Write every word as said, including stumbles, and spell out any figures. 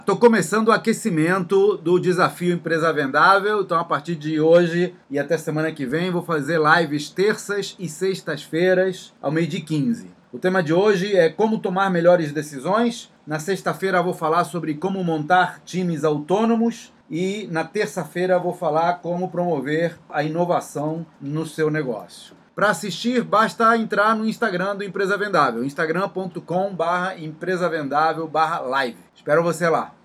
Estou começando o aquecimento do Desafio Empresa Vendável, então a partir de hoje e até semana que vem vou fazer lives terças e sextas-feiras ao meio-dia e quinze. O tema de hoje é como tomar melhores decisões. Na sexta-feira vou falar sobre como montar times autônomos e na terça-feira vou falar como promover a inovação no seu negócio. Para assistir, basta entrar no Instagram do Empresa Vendável, instagram ponto com barra empresa vendável barra live. Espero você lá.